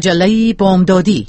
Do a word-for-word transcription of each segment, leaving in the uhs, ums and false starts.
مجله بامدادی.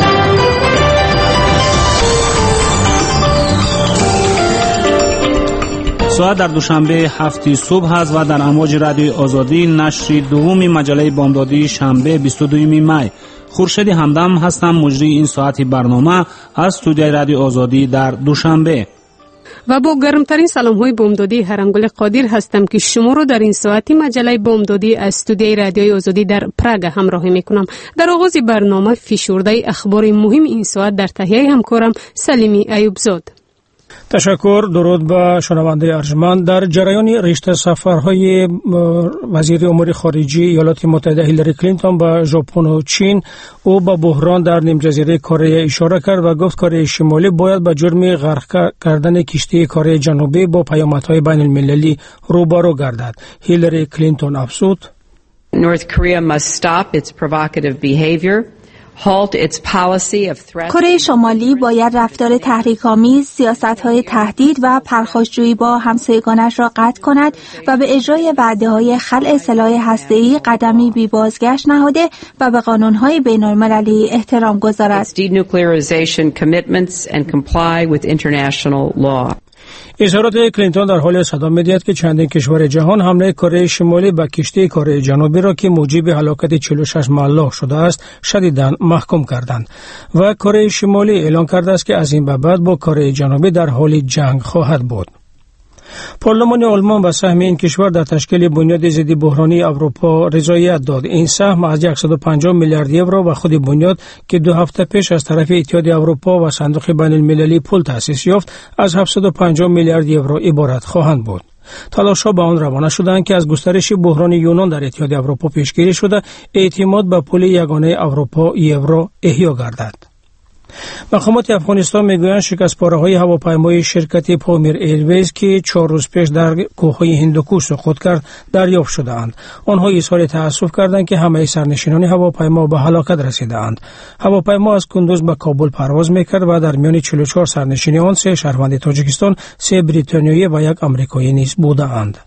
ساعت در دوشنبه هفت صبح است و در امواج رادیوی آزادی نشر دوم مجله بامدادی شنبه بیست و دوم می. خورشید همدم هستم، مجری این ساعت برنامه از استودیوی رادیو آزادی در دوشنبه. و با گرمترین سلام های بامدادی هرانگل قادر هستم که شما رو در این ساعتی مجله بامدادی از استودیوی رادیوی آزادی در پراگ همراهی میکنم. در آغاز برنامه فشرده اخبار مهم این ساعت در تهیه همکارم سلیمی ایوبزاد. تشکر. درود به شنونده ارجمند. در جریان رشته سفرهای وزیر امور خارجه ایالات متحده هیلاری کلینتون به ژاپن و چین، او به بحران در نیم جزیره کره اشاره کرد و گفت کره شمالی باید به جرم غرق کردن کشتی کره جنوبی با پیامدهای بین المللی روبرو گردد. هیلاری کلینتون افزود: North Korea must stop its provocative behavior. کره شمالی باید رفتار تحریک‌آمیز، سیاست‌های تهدید و پرخاشجویی با همسایگانش را قطع کند و به اجرای وعده‌های خلع سلاح هسته‌ای قدمی بی بازگشت نهاده و به قانون‌های بین‌المللی احترام گذارد. اظهارات کلینتون در حال صدا می‌دهد که چندین کشور جهان حمله کره شمالی به کشتی کره جنوبی را که موجب هلاکت چهل و شش ملاح شده است شدیداً محکوم کردند و کره شمالی اعلام کرده است که از این به بعد با کره جنوبی در حال جنگ خواهد بود. پارلمان آلمان به سهم این کشور در تشکیل بنیاد ضد بحرانی اروپا رضایت داد. این سهم از صد و پنجاه میلیارد یورو و خود بنیاد که دو هفته پیش از طرف اتحاد اروپا و صندوق بین المللی پول تأسیس یافت از هفتصد و پنجاه میلیارد یورو عبارت خواهند بود. تلاش‌ها به آن روانه شدند که از گسترش بحران یونان در اتحاد اروپا پیشگیری شده اعتماد به پول یگانه اروپا یورو احیا گردد. مقامات افغانستان میگویند شکست پاره‌های هواپیمای شرکت پامیر ایرویز که چهار روز پیش در کوههای هندوکوش سقوط کرد دریافت شده‌اند. آنها اظهار تأسف کردند که همه سرنشینان هواپیما به هلاکت رسیده‌اند. هواپیما از کندوز به کابل پرواز می‌کرد و در میان چهل و چهار سرنشین آن سه شهروند تاجیکستان، سه بریتانیایی و یک آمریکایی نیز بودند.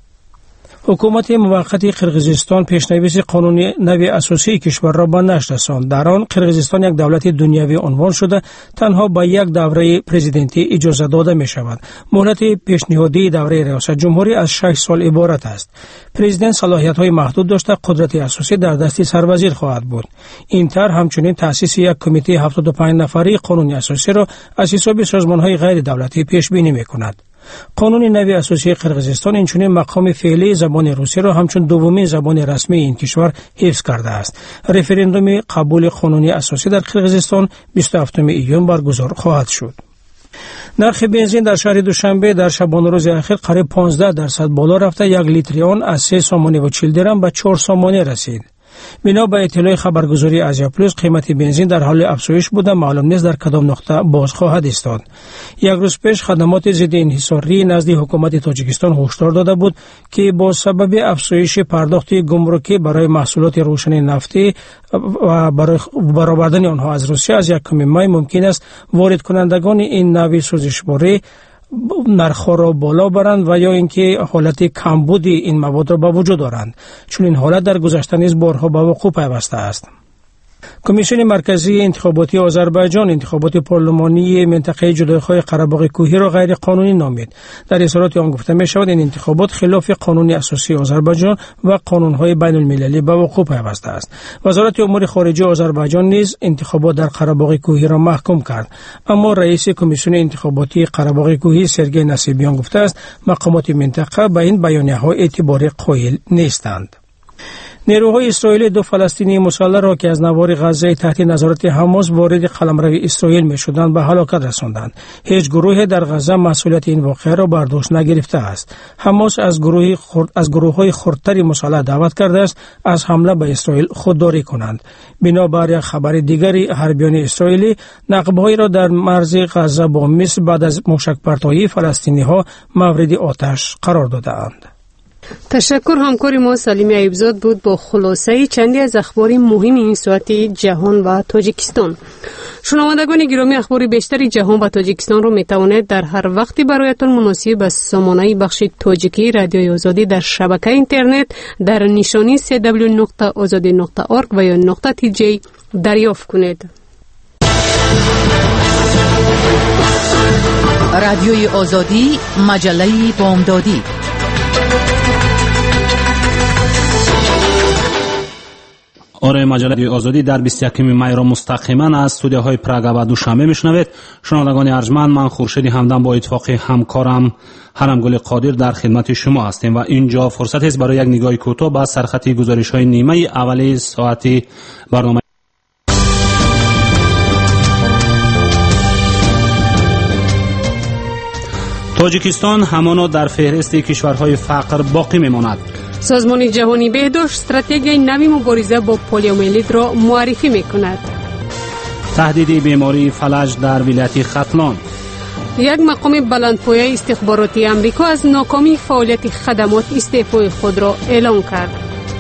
حکومت موقت قرقیزستان پیشنویس قانون نو اساسی کشور را به نشر رساند. در آن قرقیزستان یک دولت دنیوی عنوان شده، تنها با یک دوره پرزیدنتی اجازه داده می شود. مهلت پیشنهادی دوره ریاست جمهوری از شش سال عبارت است. پرزیدنت صلاحیت‌های محدود داشته، قدرت اساسی در دست سروزیر خواهد بود. این طرح همچنین تأسیس یک کمیته هفتاد و پنج نفری قانون اساسی را از حساب سازمان‌های غیر دولتی پیش بینی می‌کند. قانون نو اساسی قرقیزستان اینچنین مقام فعلی زبان روسی را همچون دومین زبان رسمی این کشور حفظ کرده است. رفراندوم قبول قانون اساسی در قرقیزستان بیست و هفتم ایون برگزار خواهد شد. نرخ بنزین در شهر دوشنبه در شبانه روز اخیر قریب پانزده درصد بالا رفته، یک لیتر آن از سه سامانه و چهل درم به چهار سامانه رسید. بنا به اطلاع خبرگزاری آزیا پلوس قیمت بنزین در حال افزایش بوده، معلوم نیست در کدام نقطه باز خواهد ایستاد. یک روز پیش خدمات ضد انحصاری نزد حکومت تاجیکستان هشدار داده بود که با سبب افزایش پرداخت گمرکی برای محصولات روشن نفتی و برای برآوردن آنها از روسیه از یکم می ممکن است وارد کنندگان این نوع سوزشواره نرخ را بالا برند و یا اینکه حالت کمبود این مواد را به وجود دارند، چون این حالت در گذشته نیز بارها به وقوع پیوسته است. کمیسیون مرکزی انتخاباتی آذربایجان انتخابات پارلمانی منطقه جدایی‌خواه قره‌باغ کوهی را غیر قانونی نامید. در اظهارات آن گفته می شود این انتخابات خلاف قانون اساسی آذربایجان و قانون‌های بین المللی به وقوع پیوسته است. وزارت امور خارجه آذربایجان نیز انتخابات در قره‌باغ کوهی را محکوم کرد، اما رئیس کمیسیون انتخاباتی قره‌باغ کوهی سرگئی نصیبیان گفته است مقامات منطقه به این بیانیه‌ها اعتبار قائل نیستند. نیروهای اسرائیلی دو فلسطینی مسلح را که از نوار غزه تحت نظارت حماس وارد قلمرو اسرائیل می‌شدند به هلاکت رساندند. هیچ گروهی در غزه مسئولیت این واقعه را بر دوش نگرفته است. حماس از گروهی خرد از گروه‌های خردتری مسلح دعوت کرده است از حمله به اسرائیل خودداری کنند. بنابر خبر دیگری حربیان اسرائیلی نقب‌هایی را در مرز غزه با مصر بعد از موشک‌پرتابی فلسطینی‌ها مورد آتش قرار داده‌اند. تشکر. همکار ما سلیمی ایوبزاد بود با خلاصه چندی از اخبار مهم این ساعتی جهان و تاجیکستان. شنوندگان گرامی، اخبار بیشتری جهان و تاجیکستان رو میتوانید در هر وقتی برایتان مناسب به سامانه بخش تاجیکی رادیوی آزادی در شبکه اینترنت در نشانی دبلیو دبلیو دبلیو نقطه آزادی نقطه اورگ و یا نقطه تی جی دریافت کنید. رادیوی آزادی، مجله بامدادی. آره، مجله آزادی در بیست و یکم می را مستقیما از استودیوهای پراگ و دوشنبه میشنوید. شنوندگان ارجمند، من خورشیدی همدم با اتفاق همکارم هرمگل قادر در خدمت شما هستیم و اینجا فرصت است برای یک نگاه کوتاه به سرخط گزارش‌های نیمه اولی ساعت برنامه. تاجیکستان همانا در فهرست کشورهای فقر باقی میماند. سازمان جهانی بهداشت استراتژی نوی مبارزه با پولیومیلیت را معرفی میکند. تهدید بیماری فلج در ولایت ختلان. یک مقام بلندپایه استخباراتی امریکا از ناکامی فعالیت خدمات استعفای خود را اعلام کرد.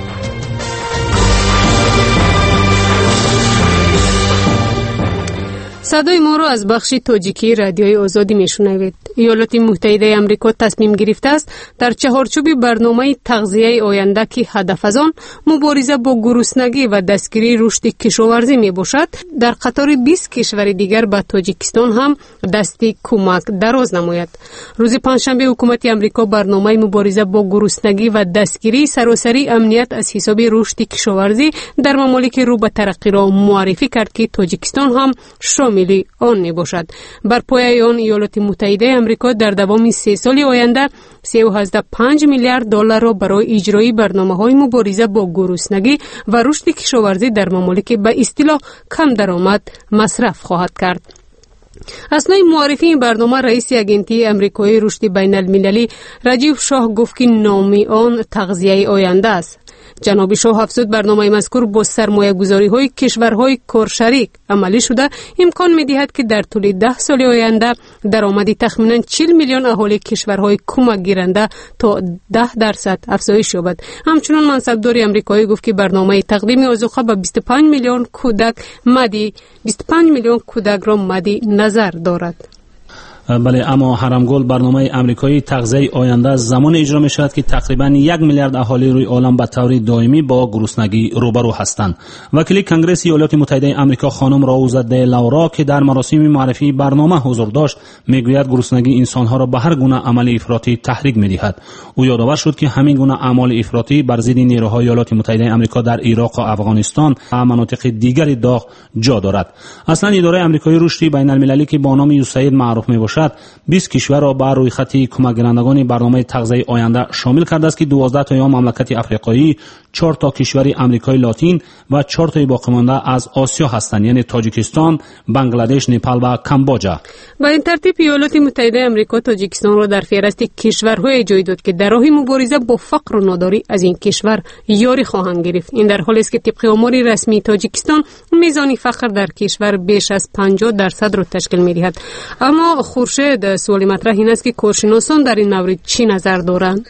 صدای ما را از بخش تاجیکی رادیوی آزادی میشنوید. ایالات متحده آمریکا تصمیم گرفته است در چهارچوب برنامه تغذیه آینده که هدف از آن مبارزه با گرسنگی و دستگیری رشد کشاورزی می باشد، در قطار بیست کشور دیگر به تاجیکستان هم دستی کمک دراز نماید. روز پنجشنبه حکومت آمریکا برنامه مبارزه با گرسنگی و دستگیری سراسری امنیت از حساب رشد کشاورزی در ممالک رو به ترقی را معرفی کرد که تاجیکستان هم شامل آن می باشد. بر پایه آن ایالات متحده آمریکا در دوام سه سال آینده سه و هزده پنج میلیارد دلار را برای اجرای برنامه‌های مبارزه با گرسنگی و رشد کشاورزی در ممالک به اصطلاح کم درآمد مصرف خواهد کرد. اثنای معرفی این برنامه رئیس اگنتی امریکایی رشد بین المللی رجیب شاه گفت که نام آن تغذیه آینده است. جناب شاه افزود برنامه مذکور با سرمایه گذاری های کشورهای کارشریک عملی شده امکان می دهد که در طول ده سال آینده درآمد تخمینا چهل میلیون اهالی کشورهای کمک گیرنده تا ده درصد افزایش یابد. همچنین منصبدار آمریکایی گفت که برنامه تقدیم آذوقه به بیست و پنج میلیون کودک مدی بیست و پنج میلیون کودک را مدی نظر دارد. بله، اما هرمگل برنامه امریکایی تغذیه آینده زمان اجرا می شود که تقریبا یک میلیارد اهالی روی عالم به طور دائمی با گرسنگی روبرو هستند. وکیل کنگره ایالات متحده آمریکا خانم راوزده لورا که در مراسم معرفی برنامه حضور داشت میگوید گرسنگی انسانها را به هر گونه عمل افراطی تحریک می‌دهد. او یادآور شد که همین گونه اعمال افراطی بر ضد نیروهای ایالات متحده آمریکا در عراق و افغانستان و مناطق دیگری داغ جا دارد. اصلا اداره آمریکایی رشد بین المللی که با نام یوساید معروف میباشد بیست کشور را بر روی خط کمک گیرندگان برنامه تغذیه آینده شامل کرده است که دوازده تا یا مملکت افریقایی، چهار تا کشور آمریکای لاتین و چهار تا باقی مانده از آسیا هستند، یعنی تاجیکستان، بنگلادش، نپال و کامبوجا. با این ترتیب ایالات متحده آمریکا تاجیکستان را در فهرست کشورهای جای داد که در راه مبارزه با فقر و ناداری از این کشور یاری خواهند گرفت. این در حالی است که طبق آمار رسمی تاجیکستان میزان فقر در کشور بیش از پنجاه درصد را تشکیل می‌دهد. اما خورشید، سوال مطرح این است که کارشناسان در این مورد چی نظر دارند؟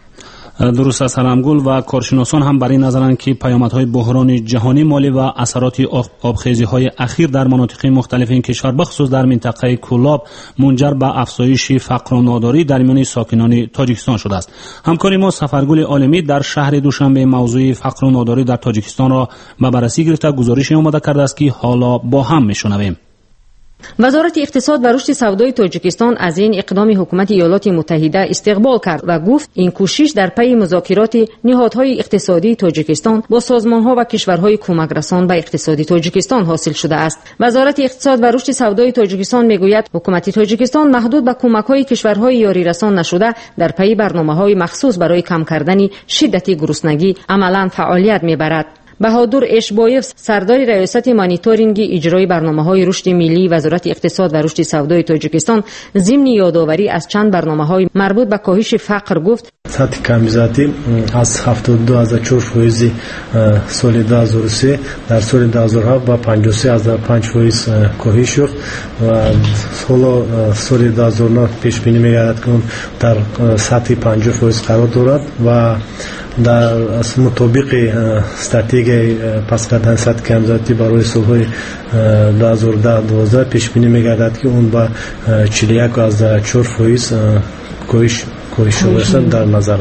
درست است هرمگل، و کارشناسان هم برای نظرند که پیامدهای بحران جهانی مالی و اثرات آبخیزی‌های اخیر در مناطق مختلف این کشور بخصوص در منطقه کولاب منجر به افزایش فقر و ناداری در میان ساکنان تاجیکستان شده است. همکار ما سفرگل عالمی در شهر دوشنبه موضوع فقر و ناداری در تاجیکستان را به بررسی گرفته گزارش آماده کرده است که حالا با هم میشنویم. وزارت اقتصاد و رشد سودای تاجیکستان از این اقدام حکومت ایالات متحده استقبال کرد و گفت این کوشش در پی مذاکرات نهادهای اقتصادی تاجیکستان با سازمان‌ها و کشورهای کمک رسان به اقتصاد تاجیکستان حاصل شده است. وزارت اقتصاد و رشد سودای تاجیکستان میگوید حکومت تاجیکستان محدود به کمک‌های کشورهای یاری رسان نشده در پی برنامه‌های مخصوص برای کم کردن شدت گرسنگی عملاً فعالیت میبرد. بهادر اشبایف سردار ریاست مانیتورینگ اجرای برنامه‌های رشد ملی وزارت اقتصاد و رشد سودای تاجیکستان ضمن یادآوری از چند برنامه‌های مربوط به کاهش فقر گفت سطح کم‌ذاتی از هفتاد و دو از چهار فیصد سال دو هزار و سه در سال دو هزار و هفت با پنجاه و سه از پنج فیصد کاهش یافت و سال سال دو هزار و نه پیش بینی می‌گردد که در سطح پنجاه فیصد قرار دارد و در مطابق استراتژی پس کردن سطح کم‌ذاتی برای سال‌های دو هزار و ده دوازده پیش بینی می‌گردد که اون با چهل و یک از چهار فیصد کاهش کاهش در نظر است.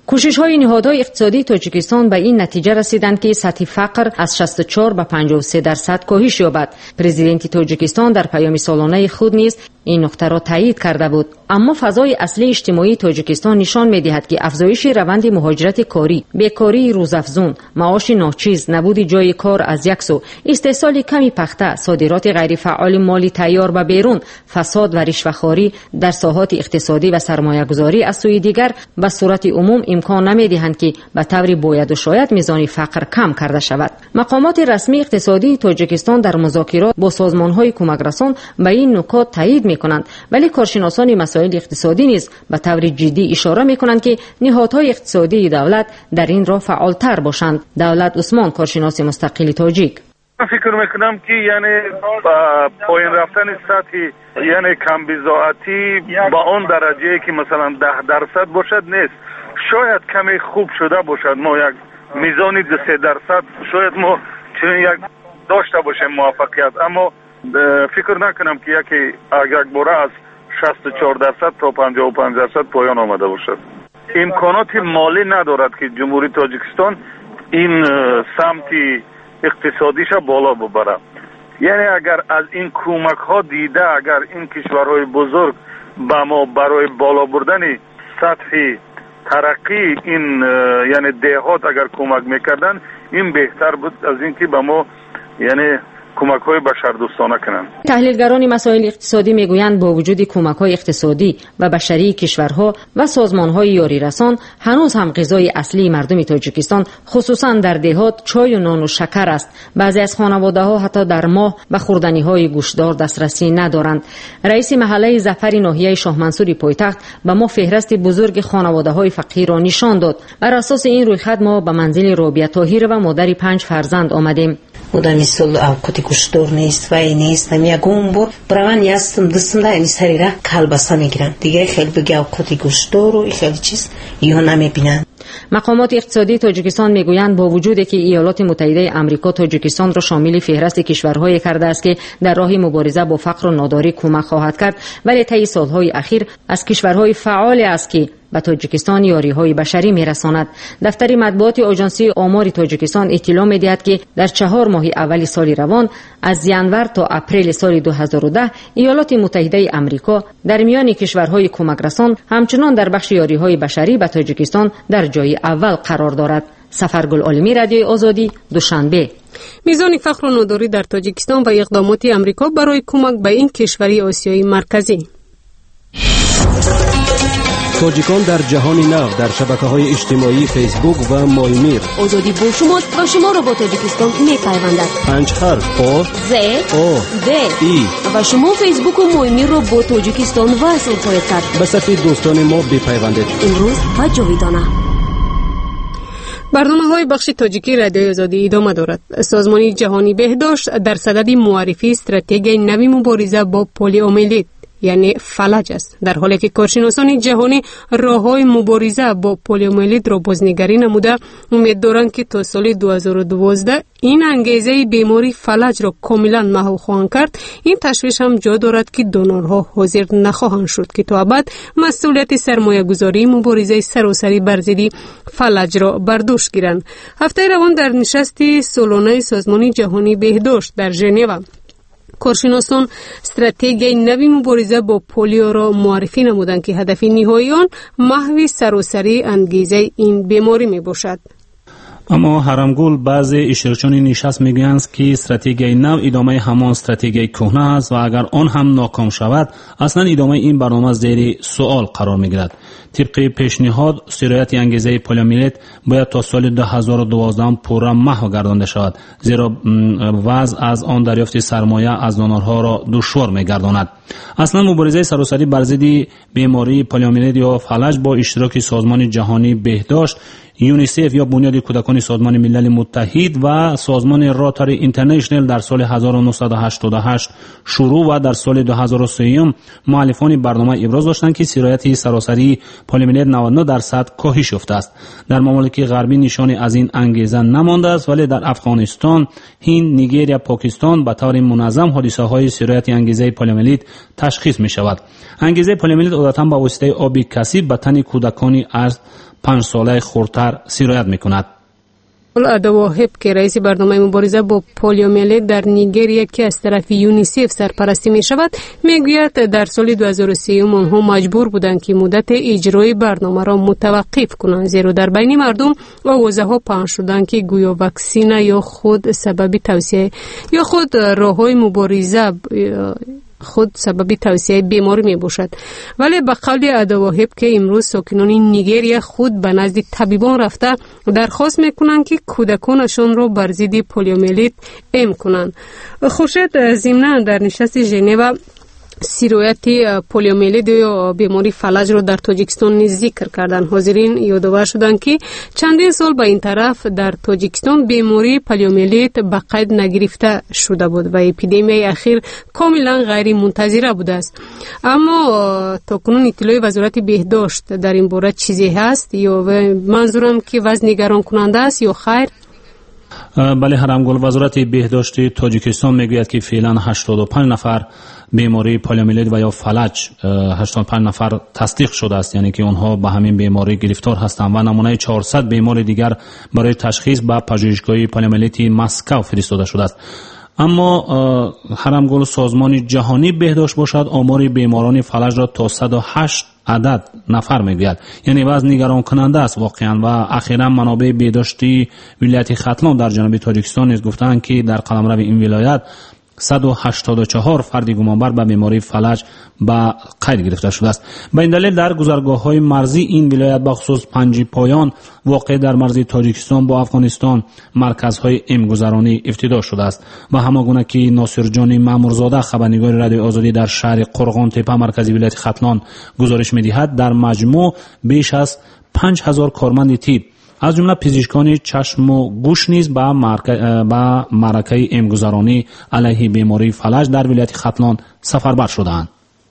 کوشش‌های نهادهای اقتصادی تاجیکستان به این نتیجه رسیدند که سطح فقر از شصت و چهار به پنجاه و سه درصد کاهش یابد. پرزیدنت تاجیکستان در پیام سالانه خود نیز این نکته را تایید کرده بود. اما فضای اصلی اجتماعی تاجیکستان نشان می‌دهد که افزایش روند مهاجرت کاری، بیکاری روزافزون، معاش ناچیز، نبود جای کار از یک سو، استحصال کمی پخته، صادرات غیر فعال مالی تیار به بیرون، فساد و رشوه‌خواری در ساحات اقتصادی و سرمایه‌گذاری از سوی دیگر به صورت عموم امکان نمی‌دهند که به طور باید و شاید میزان فقر کم کرده شود. مقامات رسمی اقتصادی تاجیکستان در مذاکرات با سازمان‌های کمک‌رسان به این نکات تایید می‌کنند، ولی کارشناسان مسائل اقتصادی نیز به طور جدی اشاره می‌کنند که نهادهای اقتصادی دولت در این راه فعال‌تر باشند. دولت عثمان، کارشناس مستقل تاجیک: من فکر میکنم که یعنی پایین رفتن سطح یعنی کم بضاعتی با اون درجه که مثلا ده درصد باشد نیست. شاید کمی خوب شده باشد، ما یک میزانی ده سه درصد شاید ما چون یک داشته باشیم موفقیت، اما فکر نکنم که یکی اگر باره از شصت و چهار درصد تا پنجاه و پنج درصد پایان آمده باشد. امکانات مالی ندارد که جمهوری تاجیکستان این سمتی اقتصادیش بالا ببره. یعنی اگر از این کمک ها دیده اگر این کشورهای بزرگ با ما برای بالا بردن سطح ترقی این یعنی دهات اگر کمک میکردن، این بهتر بود از اینکه با ما یعنی کمک های بشردوستانه کنند. تحلیلگران مسائل اقتصادی میگویند با وجود کمک های اقتصادی و بشری کشورها و سازمان های یاری رسان، هنوز هم غذای اصلی مردم تاجیکستان خصوصا در دهات چای و نان و شکر است. بعضی از خانواده ها حتی در ماه به خوردنی های گوشتدار دسترسی ندارند. رئیس محله ظفر ناحیه شاه منصور پایتخت به ما فهرست بزرگ خانواده های فقیر را نشان داد. بر اساس این رویخط ما به منزل رابعه طاهر و مادر پنج فرزند آمدیم. بودن مثل اوقات گوشتدار نیست، وای نیست، نمی یکم بار برای یاستم دستم دایی سریرا کالباسا میگیرن. دیگه خیلی بگی اوقات گوشتدار و خیلی چیز یه نمیبینن. مقامات اقتصادی تاجیکستان میگویند با وجودی که ایالات متحده آمریکا تاجیکستان را شامل فهرست کشورهایی کرده است که در راه مبارزه با فقر و ناداری کمک خواهد کرد، ولی طی سالهای اخیر از کشورهای فعال است که به تاجیکستان یاری‌های بشری می‌رساند. دفتر مطبوعات آژانسی آمار تاجیکستان اطلاع می‌دهد که در چهار ماه اول سال روان از ژانویه تا اپریل سال دو هزار و ده ایالات متحده آمریکا در میان کشورهای کمک‌رسان همچنان در بخش یاری‌های بشری به تاجیکستان در جای اول قرار دارد. سفرگل عالمی، رادیوی آزادی، دوشنبه. میزان فقر و ناداری در تاجیکستان و اقدامات آمریکا برای کمک به این کشوری آسیایی مرکزی. تاجیکان در جهان نو در شبکه‌های اجتماعی فیسبوک و مایمیر. آزادی با شما و شما را با تاجیکستان می‌پیوندد. پنج حرف آ ز او د ای و شما فیسبوک و مایمیر را با تاجیکستان وصل خواهید کرد. به صفحه دوستان ما بپیوندید. امروز و جاویدانه. برنامه‌های بخش تاجیکی رادیوی آزادی ادامه دارد. سازمان جهانی بهداشت در صدد معرفی استراتژی نوی مبارزه با پلیومیلیت یعنی فلج است، در حالی که کارشناسان جهانی راه‌های مبارزه با پلیومیلیت را بازنگری نموده امید دارند که تا سال دو هزار و دوازده این انگیزه بیماری فلج را کاملا محو خواهند کرد. این تشویش هم جا دارد که دونورها حاضر نخواهند شد که تا ابد مسئولیت سرمایه گذاری مبارزه سراسری بر ضد فلج را بر دوش گیرند. هفته روان در نشست سالانه سازمان جهانی بهداشت در ژنو کارشناسان استراتژی نوی مبارزه با پولیو را معرفی نمودند که هدف نهایی آن محو سراسری انگیزه این بیماری می باشد. اما حرمگل بعضی اشتراکچیان نشست میگویند که استراتژی نو ادامه همان استراتژی کهنه است و اگر آن هم ناکام شود اصلا ادامه این برنامه زیر سوال قرار میگیرد. طبق پیشنهاد سرایت انگیزه پلیومیلیت باید تا سال دو هزار و دوازده پورا محو گردانده شود، زیرا وضع از آن دریافت سرمایه از دونورها را دشوار میگرداند. اصلا مبارزه سراسری بر ضد بیماری پلیومیلیت یا فلج با اشتراک سازمان جهانی بهداشت، یونیسف یا بنیاد کودکان سازمان ملل متحد و سازمان روتاری اینترنشنال در سال هزار و نهصد و هشتاد و هشت شروع و در سال دو هزار و سه مؤلفان برنامه ابراز داشتند که سرایت سراسری پلیومیلیت نود و نه درصد کاهش یافته است. در ممالک غربی نشانی از این انگیزه نمانده است، ولی در افغانستان، هند، نیگریا، پاکستان به طور منظم حادثه های سرایت انگیزه پلیومیلیت تشخیص می شود. انگیزه پلیومیلیت عادتا با واسطه آب کثیف به تن کودکان از پنج ساله خردتر سیرایت میکند. ادواهب که رئیس برنامه مبارزه با پولیومیلیت در نیگریه که از طرف یونیسف سرپرستی می شود میگوید در سال دو هزار و سه آنها مجبور بودند که مدت اجرای برنامه را متوقف کنند، زیرا در بین مردم آوازه ها پخش شدند که گویا واکسین یا خود سبب توسعه یا خود راههای مبارزه خود سبب توسعه بیماری می باشد. ولی به قول ادواهب که امروز ساکنان نیگریه خود به نزد طبیبان رفته درخواست میکنند که کودکانشان را بر ضد پولیومیلیت ایم کنند. خورشید ضمناً در نشست ژنو سیرایت پولیومیلیت یا بیماری فلج را در تاجیکستان نیز ذکر کردند. حاضرین یادآور شدند که چندین سال به این طرف در تاجیکستان بیماری پولیومیلیت به قید نگرفته شده بود و اپیدمی اخیر کاملا غیر منتظره بوده است. اما تاکنون اطلاع وزارت بهداشت در این باره چیزی هست یا منظورم که وضع نگران کننده است یا خیر؟ بله هرمگل، وزارت بهداشت تاجیکستان میگوید که فعلا هشتاد و پنج نفر بیماری پولیومیلیت و یا فلج هشتاد و پنج نفر تصدیق شده است، یعنی که اونها به همین بیماری گرفتار هستند و نمونه چهارصد بیمار دیگر برای تشخیص به پژوهشگاه پولیومیلیت مسکو فرستاده شده است. اما هرمگل سازمان جهانی بهداشت باشد آمار بیماران فلج را تا صد و هشت عدد نفر میگوید، یعنی وضع نگران کننده است واقعا. و اخیرا منابع بهداشتی ولایت ختلان در جنوب تاجیکستان نیز گفتند که در قلمرو این ولایت صد و هشتاد و چهار فرد گمانبر به بیماری فلج به قید گرفته شده است. به این دلیل در گذرگاه‌های مرزی این ولایت بخصوص پنج پایان واقع در مرز تاجیکستان با افغانستان مرکزهای امگذرانی افتتاح شده است و هماگونه که ناصر جان مامورزاده خبرنگار رادیو آزادی در شهر قرغان تپه مرکزی ولایت ختلان گزارش می‌دهد در مجموع بیش از پنج هزار کارمند طب از جمله پزشکان چشم و گوش نیز به معرکه امگذرانی علیه بیماری فلج در ولایت ختلان سفربر شدند.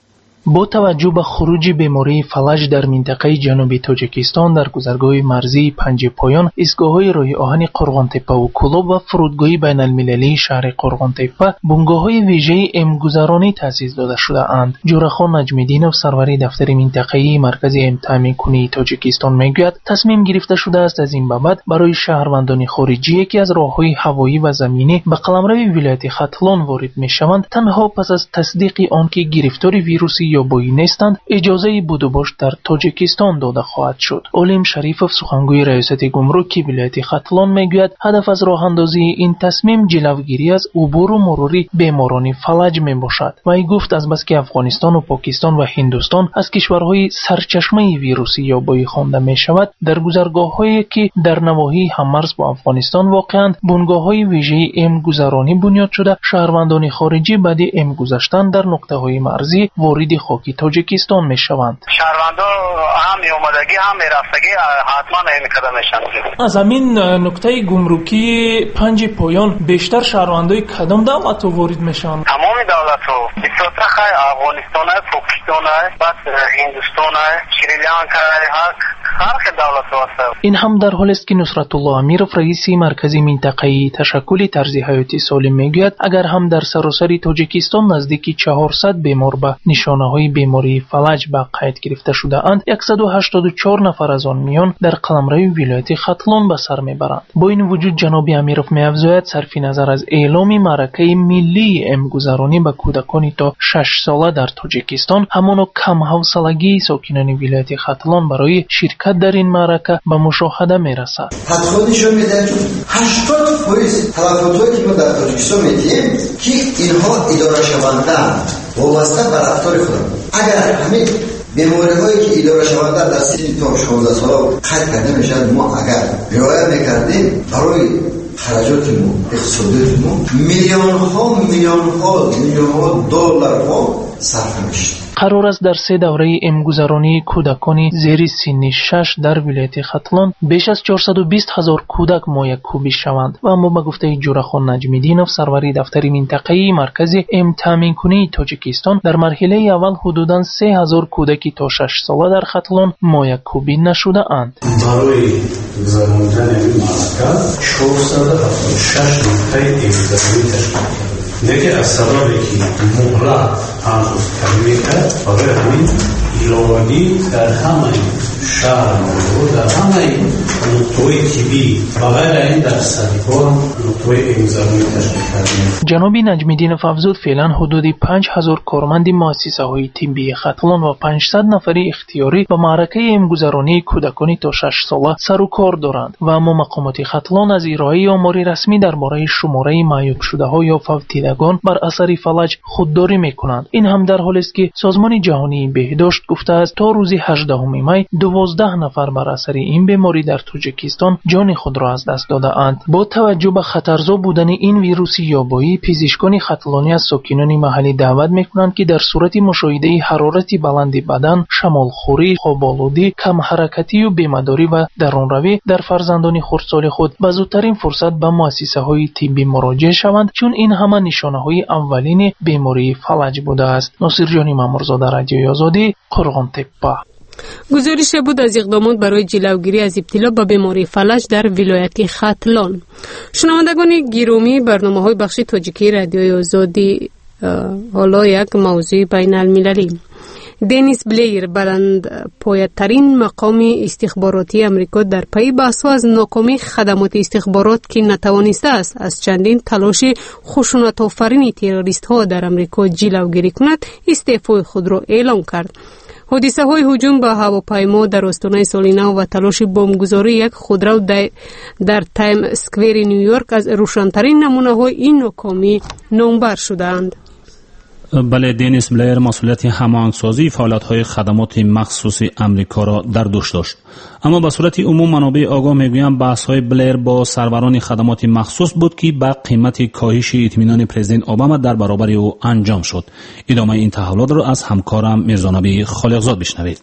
با توجه به خروج بیماری فلج در منطقه جنوبی تاجیکستان در گذرگاه مرزی پنج پایان، ایستگاه‌های راه آهن قرغان تپه و کلوب و فرودگاه بین المللی شهر قرغان تپه بنگاه‌های ویژه امگذرانی تأسیس داده شده اند. جورخان نجمیدینov سروری دفتر منطقه‌ای مرکز امتحان کنی تاجیکستان میگوید تصمیم گرفته شده است از این بابت برای شهروندان خارجی که از راه‌های هوایی و زمینی به قلمرو ولایت ختلان وارد می‌شوند تنها پس از تصدیق آنکه گرفتار ویروس یا بویی نیستند اجازه بود و باش در تاجیکستان داده خواهد شد. علیم شریفов سخنگوی ریاست گمرک ولایت ختلان میگوید هدف از راه اندازی این تصمیم جلوگیری از عبور و مروری بیماران فلج می باشد. وی گفت از بس که افغانستان و پاکستان و هندوستان از کشورهای سرچشمه ویروسی یا بویی خوانده می شود، در گذرگاه‌هایی که در نواحی هممرز با افغانستان واقعاند بنگاه‌های ویژه امگذرانی بنیاد شده. شهروندان خارجی بعد امگذشتن در نقطه‌های مرزی وارد خاکی تاجیکستان می شوند. شهروندا هم اومدگی هم رفتگی حتما این قدم میشن. از همین نقطه گمرکی پنج پایان بیشتر شهروندای کدام دولت وارد میشن؟ تمام دولت ها بسیار خیلی افغانستان است، پاکستان است، بعد هندوستان است، سریلانکا است، هر دولت هست. این هم در حالی است که نصرت الله امیرov رئیس مرکز منطقه‌ای تشکل طرز حیاتی سالم میگوید اگر هم در سراسر تاجیکستان نزدیک چهارصد بیمار به نشانه‌های بیماری فلج به قید گرفته شده اند، صد و هشتاد و چهار نفر از آن میان در قلمرو ولایت ختلان به سر میبرند. با این وجود جناب امیرov می‌افزاید صرف نظر از اعلام معرکه ملی امگذرانی به کودکان تا شش ساله در تاجیکستان، همان کم حوصلگی ساکنان ولایت ختلان برای شرکت در این معرکه به مشاهده میرسد. حتی نشون میده هشتاد درصد تلفاتایی که ما در تاجیکستان میدیم که اینها اداره شوندند وابسته به رفتار خودم. اگر همین بیماری‌هایی که اداره شونده در سن تا شانزده ساله قید کرده میشن، ما اگر رعایت میکردیم برای خرجات ما اقتصادی ما میلیون ها میلیون ها میلیون ها دلار ها صرف میشه. قرار است در سه دوره امگذرانی کودکان زیر سن شش در ولایت ختلان بیش از چهارصد و بیست هزار کودک مایکوبی شوند و اما به گفته جورخان نجمیدینov سروری دفتر منطقه‌ای مرکز امتحان کنی تاجیکستان در مرحله اول حدوداً سه هزار کودکی تا شش ساله در ختلان مایکوبی نشده اند. برای گذراندن این مرکز چهارصد و هفتاد و شش نقطه امگذرانی تشکیل دیگه از سببی که مهلت هنوز کمی کرد برای همین ایرادی در همه شهر ما در همه نقطه‌های تیبی بغیر این درصدی ها نقطه‌های انضمامی تشکیل کردیم. جناب نجمیدین افزود فعلا حدود پنج هزار کارمند مؤسسه های طبی ختلان و پانصد نفری اختیاری به معرکه امگذرانی کودکان تا شش ساله سر و کار دارند و اما مقامات ختلان از ارائه آمار رسمی درباره شماره معیوب شده ها یا فوتیدگان بر اثر فلج خودداری میکنند. این هم در حالی است که سازمان جهانی بهداشت گفته است تا روز هجدهم می دوازده نفر بر اثر این بیماری در تاجیکستان جان خود را از دست داده اند. با توجه به خطرزا بودن این ویروس یابایی، پزشکان ختلانی از ساکنان محلی دعوت میکنند که در صورت مشاهده حرارت بلند بدن، شمالخوری، خواب‌آلودی، کم حرکتی و بیمه‌داری و درونروی در فرزندان خردسال خود به زودترین فرصت به مؤسسه های طبی مراجعه شوند، چون این همه نشانه های اولین بیماری فلج بوده است. ناصر جانی مامورزاده، رادیوی آزادی، قرغان‌تپه. گزارش بود از اقدامات برای جلوگیری از ابتلا به بیماری فلج در ولایت ختلان. شنوندگان گرامی، برنامه‌های بخش تاجیکی رادیوی آزادی حالا یک موضوع بین المللی. دنیس بلیر، بلند پایه‌ترین مقام استخباراتی امریکا، در پی بحث از ناکامی خدمات استخبارات که نتوانسته است از چندین تلاش خشونت‌آفرین تروریست‌ها در امریکا جلوگیری کند، استعفای خود را اعلام کرد. حادثه های هجوم به هواپیما در استانه سالینو و تلاش بمبگذاری یک خودرو در تایم اسکویر نیویورک از روشن‌ترین نمونه های این ناکامی نامبر شدند. بله، دنیس بلیر مسئولیت هماهنگسازی فعالیت‌های خدمات مخصوص امریکا را در دوش داشت. اما به صورت عموم منابع آگاه میگویند بحث‌های بلیر با سروران خدمات مخصوص بود که به قیمت کاهش اطمینان پرزیدنت اوباما در برابر او انجام شد. ادامه این تحولات را از همکارم میرزانبی خالقزاد بشنوید.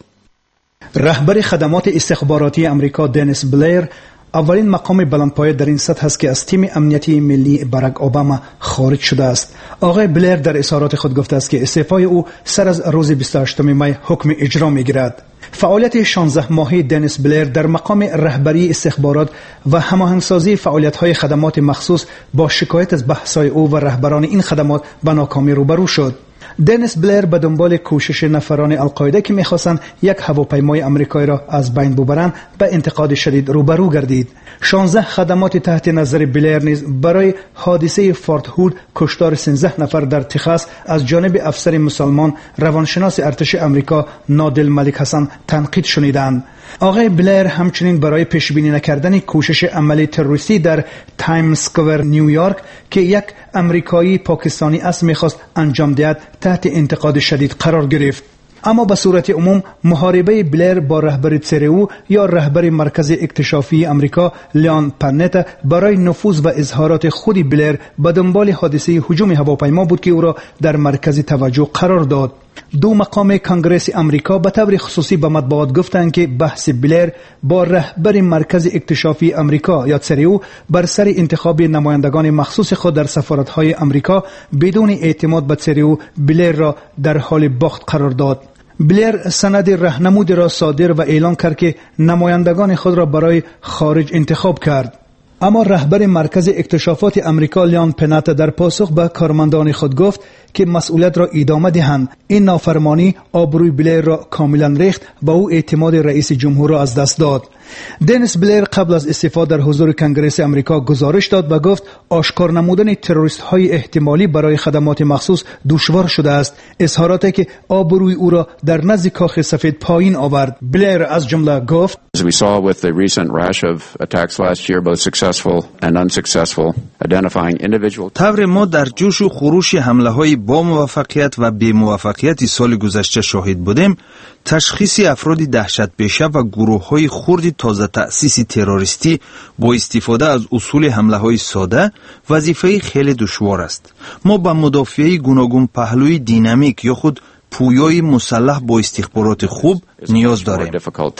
رهبر خدمات استخباراتی امریکا دنیس بلیر اولین مقام بلندپایه در این سطح است که از تیم امنیتی ملی باراک اوباما خارج شده است. آقای بلیر در اظهارات خود گفته است که استعفای او سر از روز بیست و هشتم می حکم اجرا می‌گیرد. فعالیت شانزده ماهه دنیس بلیر در مقام رهبری استخبارات و هماهنگسازی فعالیت‌های خدمات مخصوص با شکایت از بحث‌های او و رهبران این خدمات به ناکامی روبرو شد. دنیس بلیر به دنبال کوشش نفران القاعده که می‌خواستند یک هواپیمای آمریکایی را از بین ببرند به انتقاد شدید روبرو گردید. شانزده خدمات تحت نظر بلیر نیز برای حادثه فورت هود کشتار سیزده نفر در تگزاس از جانب افسر مسلمان روانشناس ارتش آمریکا نادل ملک حسن تنقید شنیدند. آقای بلیر همچنین برای پیشبینی نکردن کوشش عملی تروریستی در تایم اسکوئر نیویورک که یک امریکایی پاکستانی است می‌خواست انجام دهد تحت انتقاد شدید قرار گرفت. اما به صورت عموم محاربه بلیر با رهبر تسرو یا رهبر مرکز اکتشافی امریکا لیان پنت برای نفوذ و اظهارات خود بلیر به دنبال حادثه هجوم هواپیما بود که او را در مرکز توجه قرار داد. دو مقام کنگره امریکا به طور خصوصی به مطبوعات گفتند که بحث بلیر با رهبر مرکز اکتشافی امریکا یا تسرو بر سر انتخاب نمایندگان مخصوص خود در سفارت‌های امریکا بدون اعتماد به تسرو بلیر را در حال باخت قرار داد. بلیر سند راهنمود را صادر و اعلان کرد که نمایندگان خود را برای خارج انتخاب کرد. اما رهبر مرکز اکتشافات امریکا لیان پنت در پاسخ به کارمندان خود گفت که مسئولیت را ادامه دهند. این نافرمانی آبروی بلیر را کاملا ریخت و او اعتماد رئیس جمهور را از دست داد. دنیس بلیر قبل از استعفا در حضور کنگره امریکا گزارش داد و گفت آشکار نمودن تروریست های احتمالی برای خدمات مخصوص دشوار شده است. اظهاراتی که آبروی او را در نزد کاخ سفید پایین آورد. بلیر از جمله گفت As we saw with the recent rash of attacks last year, both successful and unsuccessful, identifying individual. طور ما در جوش و خروش حمله های با موفقیت و بی موفقیت سال گذشته شاهد بودیم. تشخیص افراد دهشت پیشه و گروه های خرد تازه تأسیس تروریستی با استفاده از اصول حمله های ساده وظیفه خیلی دشوار است. ما با مدافعه گوناگون پهلوی دینامیک یا خود پویای مسلح با استخبارات خوب نیاز داریم.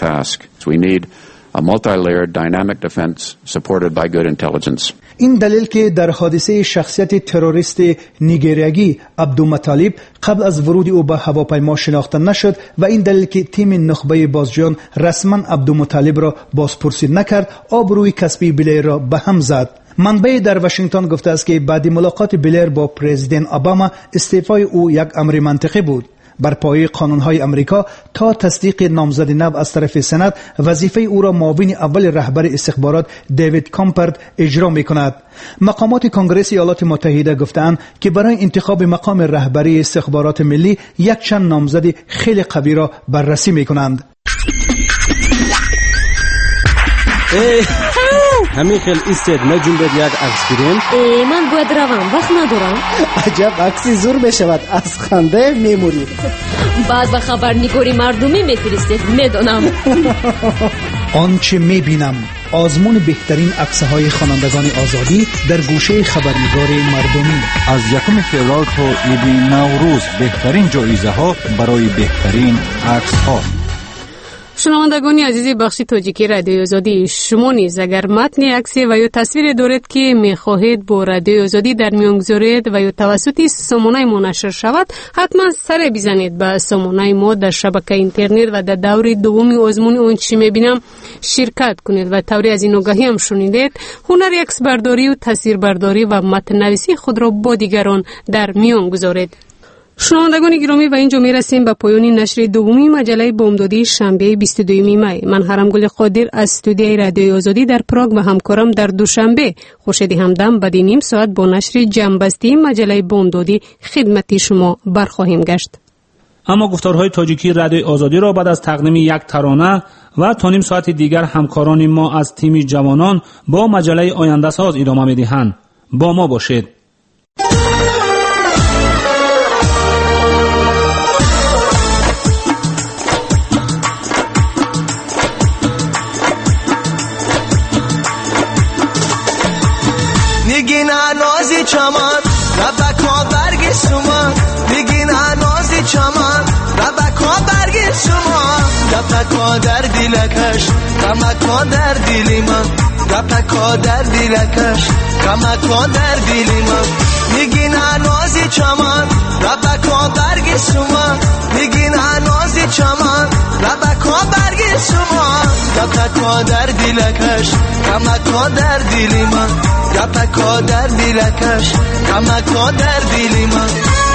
A multi-layered dynamic defense supported by good intelligence. این دلیل که در حادثه شخصیت تروریست نیگریایی عبدالمطالب قبل از ورود او به هواپیما شناخته نشد و این دلیل که تیم نخبه بازجویان رسما عبدالمطالب را بازپرسی نکرد، آبروی کسبی بلیر را به هم زد. منبع در واشنگتن گفته است که بعد ملاقات بلیر با پرزیدنت اوباما استعفای او یک امر منطقی بود. بر پایه قانون‌های امریکا تا تصدیق نامزد نو از طرف سنا وظیفه او را معاون اول رهبر استخبارات دیوید کامپرد اجرا می‌کند. مقامات کنگره ایالات متحده گفتند که برای انتخاب مقام رهبری استخبارات ملی یک چند نامزد خیلی قوی را بررسی می‌کنند. همین خیلی ایستد نجوم بد یک عکس گیریم. ای من باید روم وقت ندارم. عجب عکسی زور بشود از خنده میموری. بعد به خبرنگاری مردمی میفرستید میدونم. آنچه میبینم آزمون بهترین عکس‌های خوانندگان آزادی در گوشه خبرنگار مردمی. از یکم فوریه تا عید نوروز بهترین جایزه ها برای بهترین عکس ها. شنوندگان عزیز بخش تاجیکی رادیو آزادی، شما نیز اگر متن عکسی و یا تصویر دارید که می‌خواهید با رادیو آزادی در میان گذارید و یا توسط سامانه ما نشر شود، حتما سر بزنید به سامانه ما در شبکه اینترنت و در دور دوم آزمون اون چی می‌بینم شرکت کنید و طوری از این آگاهی هم شنیدید هنر عکس برداری و تصویر برداری و متن نویسی خود را با دیگران در میان گذارید. شنوندگان گرامی و اینجا می رسیم به پایان نشر دومی مجله بامدادی شنبه بیست و دو می. من هرمگل قادر از استودیوی رادیو آزادی در پراگ و همکارم در دوشنبه خورشید همدم بعد نیم ساعت با نشر جنبستی مجله بامدادی خدمت شما برخواهیم گشت. اما گفتارهای تاجیکی رادیو آزادی را بعد از تقدیم یک ترانه و تا نیم ساعت دیگر همکاران ما از تیم جوانان با مجله آینده ساز ادامه می‌دهند. با ما باشید. چمان ربکا برگ سومان میگین نازی چمان ربکا برگ سومان ربکا در دیلکش ربکا در دیلی من ربکا در دیلکش ربکا در دیلی من میگین نازی چمان ربکا برگ سومان میگین نازی چمان ربکا برگ سومان ربکا در دیلکش ربکا در دیلی من ربکا در دیلکش ربکا در دیلی من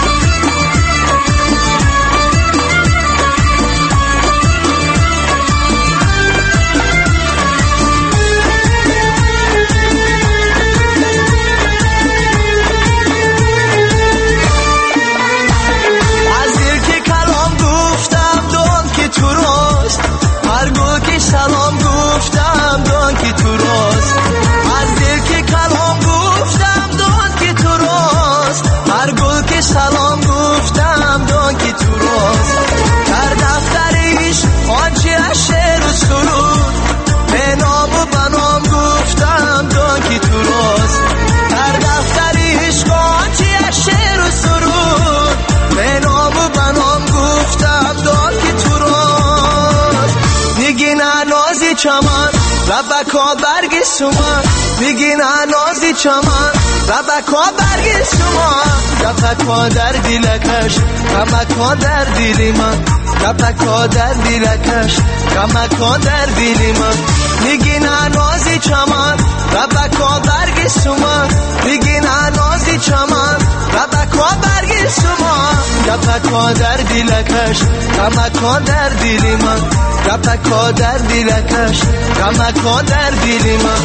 از دل که کلام گفتم دون که تو راست هر گل که سلام گفتم دون که تو راست از دل که کلام گفتم دون که تو راست هر گل که سلام گفتم دون که تو راست در دفترش آنچه از شعر و سرود به نام و بنام گفتم دون که تو راست در دفترش آنچه از شعر و سرود به نام و بنام گفتم دون که تو راست میگین نازی چمان ربکا برگ سومان میگین نازی چمان ربکا برگ سومان ربکا در دیلکش ربکا در دیلی من ربکا در دیلکش ربکا در دیلی من میگین نازی چمان ربکا برگ سومان میگین نازی چمان ربکا برگ سومان ربکا در دیلکش ربکا در دیلی من ربکا در دیلکش ربکا در دیلی من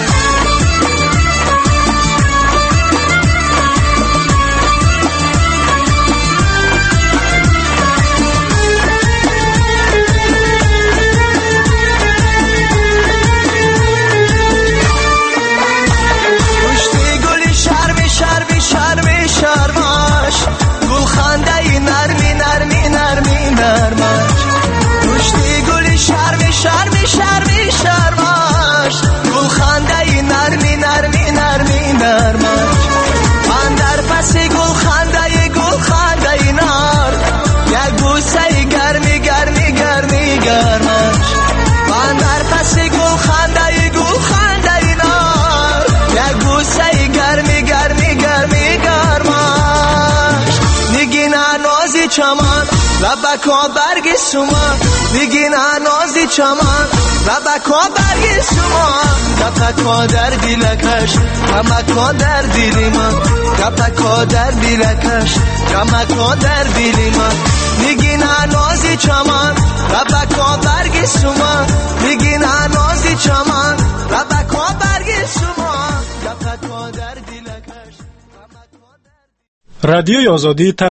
شرمی شرمی شرمش گل خنده نرمی نرمی نرمی نرمش پشتی گلی شرمی شرمی شرمی شرمش گل خنده نرمی نرمی نرمی نرمش من در پس گل خنده گل خنده نار یک بوسه گرمی گرمی گرمی گرمش من در پس گل خنده گل خنده نار یک بوسه گرمی گرمی گرمی گرمش میگین نازی چمان ربکا برگ سومان میگین نازی چمان ربکا برگ سومان ربکا در دیلکش ربکا در دیلی من ربکا در دیلکش ربکا در دیلی من میگی نه نازی چمن ربکا برگ شما میگی نه نازی چمن ربکا برگ شما رادیوی آزادی